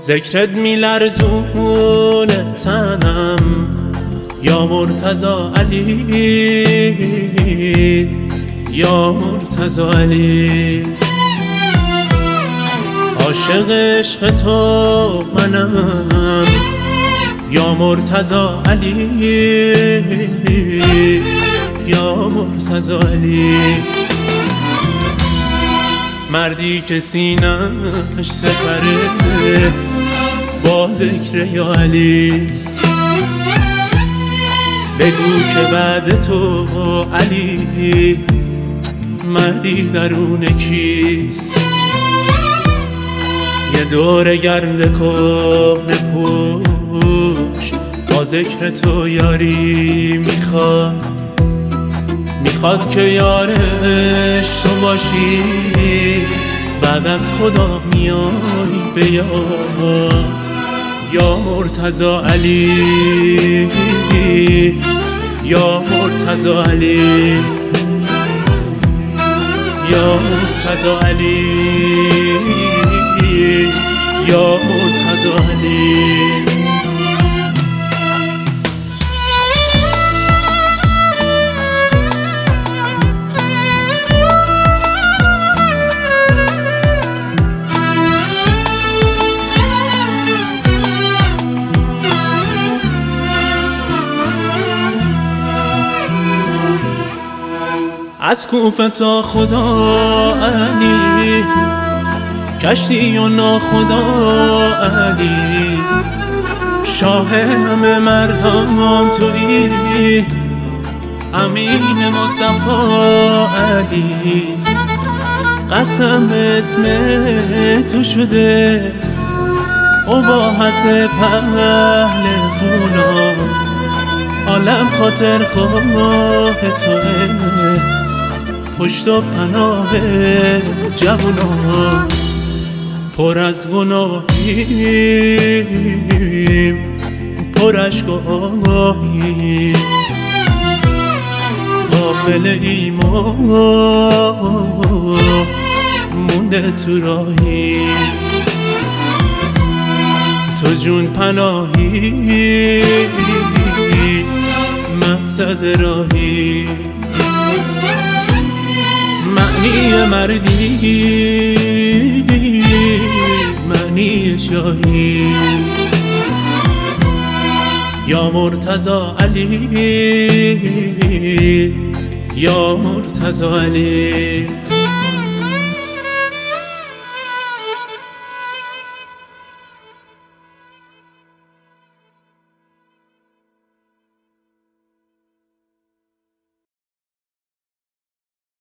ذکرت میلرزونه تنم یا مرتضی علی، یا مرتضی علی. عاشق عشق تو منم یا مرتضی علی، یا مرتضی علی. مردی که سینه‌اش سپره با ذکر یا علیست، بگو که بعد تو علی مردی درون کیست. یه دور گرد کهنه پوش با ذکر تو یاری میخواد که یارش تو باشی، بعد از خدا میای به یاد یا مرتضی علی، یا مرتضی علی، یا مرتضی علی، یا مرتضی علی. از کوفه تا خدا علی، کشتی و ناخدا علی، شاه همه مردان تویی، امین مصطفی علی. قسم اسم تو شده اباحت پهلوونا، عالم خاطر خواه توه، پشت و پناه جوونا. پر از گناهیم، پر اشک و آهیم، غافل ایمان مونده تو راهی. تو جون پناهی، مقصد راهی، معنی مردی، معنی شاهی. یا مرتضی علی، یا مرتضی علی.